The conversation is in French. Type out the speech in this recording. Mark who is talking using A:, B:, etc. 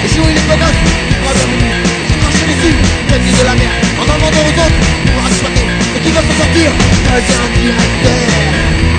A: jour il est godasse, il croit bienvenue. Qui crache dessus, qui dit de la merde, en demandant aux autres pour exploiter. Et qui veulent s'en sortir, un directeur.